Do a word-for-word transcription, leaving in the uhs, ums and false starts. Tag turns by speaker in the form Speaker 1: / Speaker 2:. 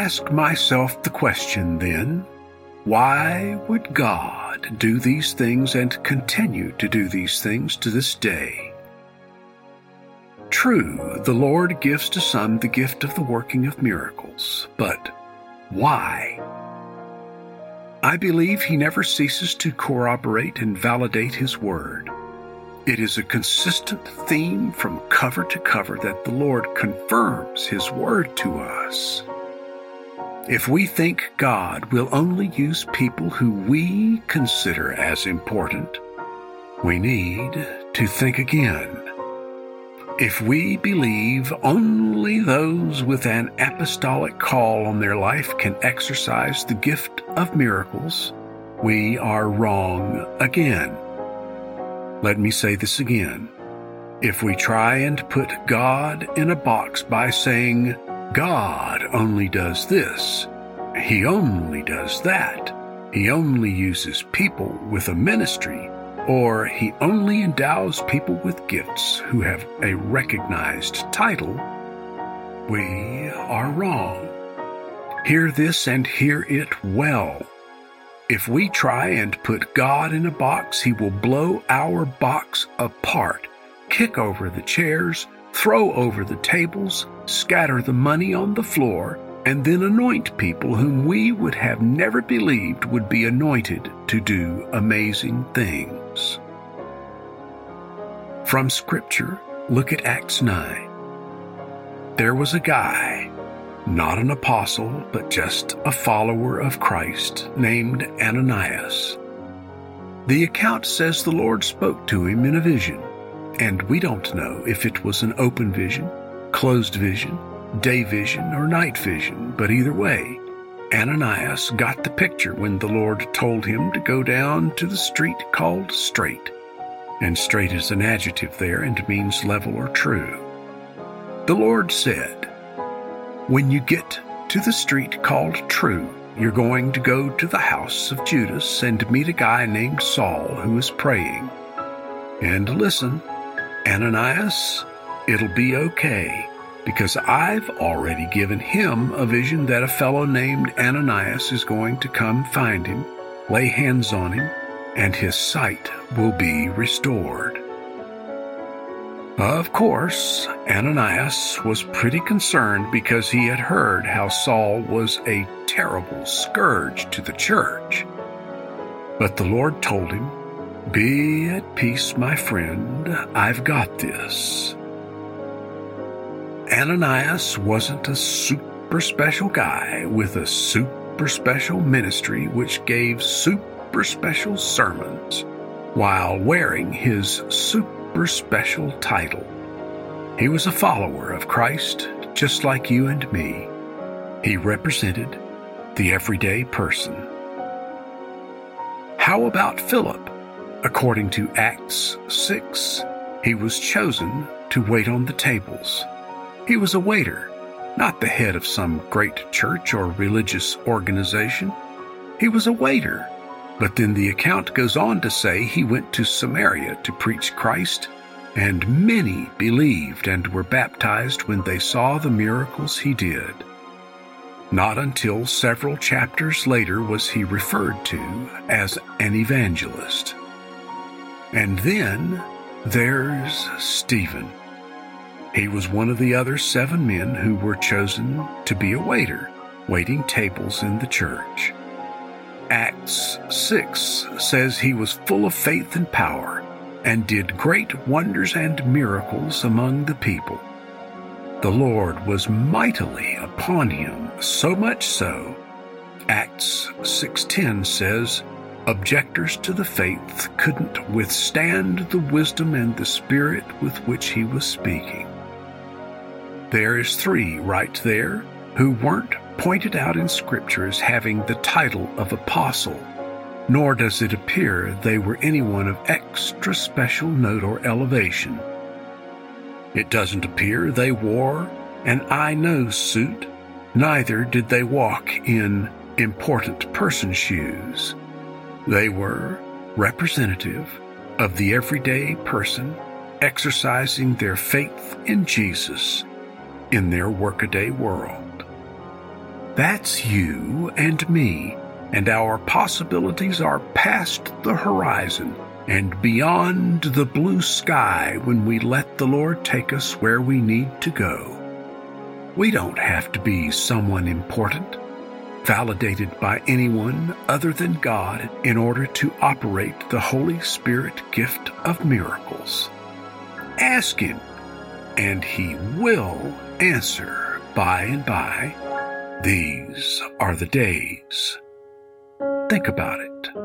Speaker 1: ask myself the question then, why would God do these things and continue to do these things to this day? True, the Lord gives to some the gift of the working of miracles, but why? I believe He never ceases to corroborate and validate His word. It is a consistent theme from cover to cover that the Lord confirms His word to us. If we think God will only use people who we consider as important, we need to think again. If we believe only those with an apostolic call on their life can exercise the gift of miracles, we are wrong again. Let me say this again. If we try and put God in a box by saying, God only does this, He only does that, He only uses people with a ministry, or He only endows people with gifts who have a recognized title, we are wrong. Hear this and hear it well. If we try and put God in a box, He will blow our box apart, kick over the chairs, throw over the tables, scatter the money on the floor, and then anoint people whom we would have never believed would be anointed to do amazing things. From Scripture, look at Acts nine. There was a guy, not an apostle, but just a follower of Christ, named Ananias. The account says the Lord spoke to him in a vision, and we don't know if it was an open vision, closed vision, day vision, or night vision, but either way, Ananias got the picture when the Lord told him to go down to the street called Straight. And straight is an adjective there and means level or true. The Lord said, when you get to the street called True, you're going to go to the house of Judas and meet a guy named Saul who is praying. And listen, Ananias, it'll be okay, because I've already given him a vision that a fellow named Ananias is going to come find him, lay hands on him, and his sight will be restored. Of course, Ananias was pretty concerned because he had heard how Saul was a terrible scourge to the church. But the Lord told him, "Be at peace, my friend, I've got this." Ananias wasn't a super special guy with a super special ministry which gave super special sermons while wearing his super special title. He was a follower of Christ, just like you and me. He represented the everyday person. How about Philip? According to Acts six, he was chosen to wait on the tables. He was a waiter, not the head of some great church or religious organization. He was a waiter. But then the account goes on to say he went to Samaria to preach Christ, and many believed and were baptized when they saw the miracles he did. Not until several chapters later was he referred to as an evangelist. And then there's Stephen. He was one of the other seven men who were chosen to be a waiter, waiting tables in the church. Acts six says he was full of faith and power, and did great wonders and miracles among the people. The Lord was mightily upon him, so much so, Acts six ten says, objectors to the faith couldn't withstand the wisdom and the spirit with which he was speaking. There is three right there who weren't pointed out in Scripture as having the title of apostle, nor does it appear they were anyone of extra special note or elevation. It doesn't appear they wore an I know suit, neither did they walk in important person shoes. They were representative of the everyday person exercising their faith in Jesus in their workaday world. That's you and me, and our possibilities are past the horizon and beyond the blue sky when we let the Lord take us where we need to go. We don't have to be someone important, validated by anyone other than God in order to operate the Holy Spirit gift of miracles. Ask Him, and He will answer by and by. These are the days. Think about it.